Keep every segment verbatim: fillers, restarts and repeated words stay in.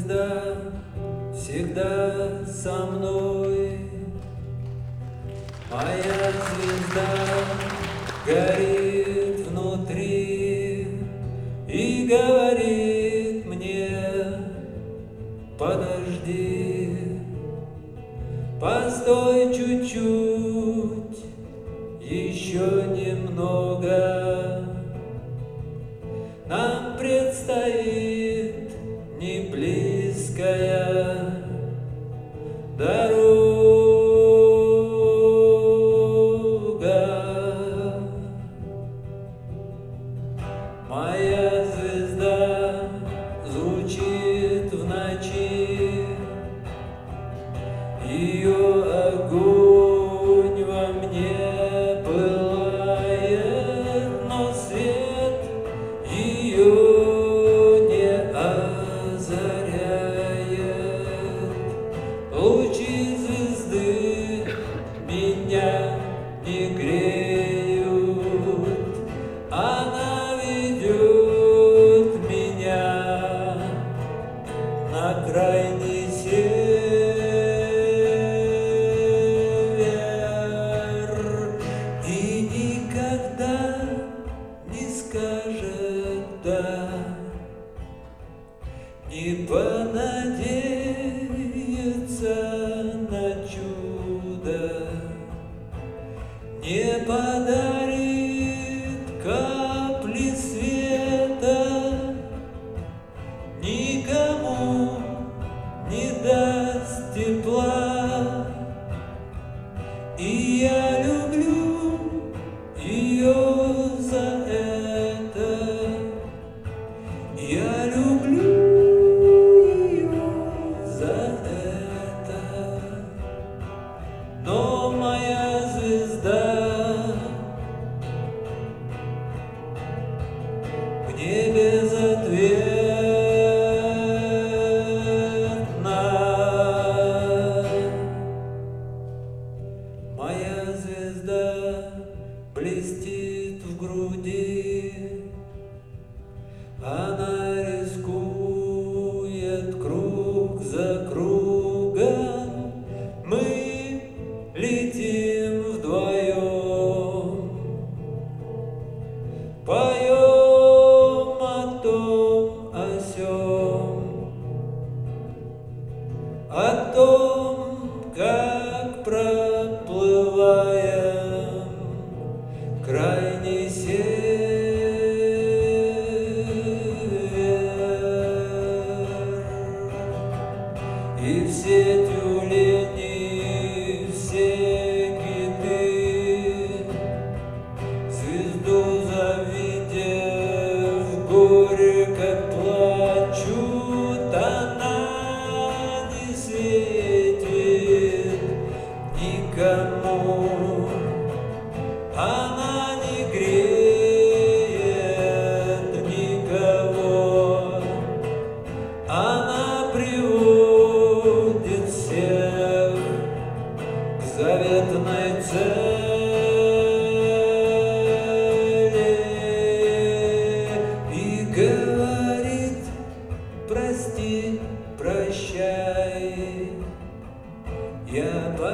звезда всегда со мной. Моя звезда горит внутри и говорит мне: подожди, постой чуть-чуть, еще немного. Нам предстоит не близкая дорога. Моя звезда звучит в ночи, ее огонь во мне пылает, но свет ее не озаряет. Лучи звезды меня не греют, она ведет меня на крайний север и никогда не скажет «да», не понадеется на чудо, не подарит капли света, никому не даст тепла. И я люблю ее за это, я люблю ее за это. Но моя звезда в небе безответна. Моя звезда блестит в груди, она рискует круг за кругом. Мы летим вдвоем, поем о том, о сём, о том, как проплываем крайний север. И все тюлени, все киты, звезду завидев, горько плачут. Она не светит никому, она не греет никого, она приводит всех к заветной цели и говорит: прости, прощай, я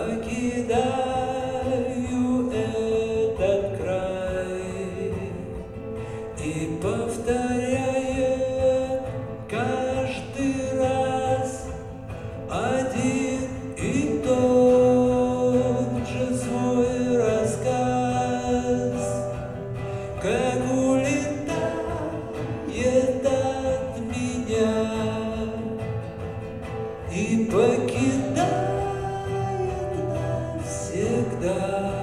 покидаю этот край. И повторяет каждый раз один и тот же свой рассказ, как улетает от меня и покидает навсегда.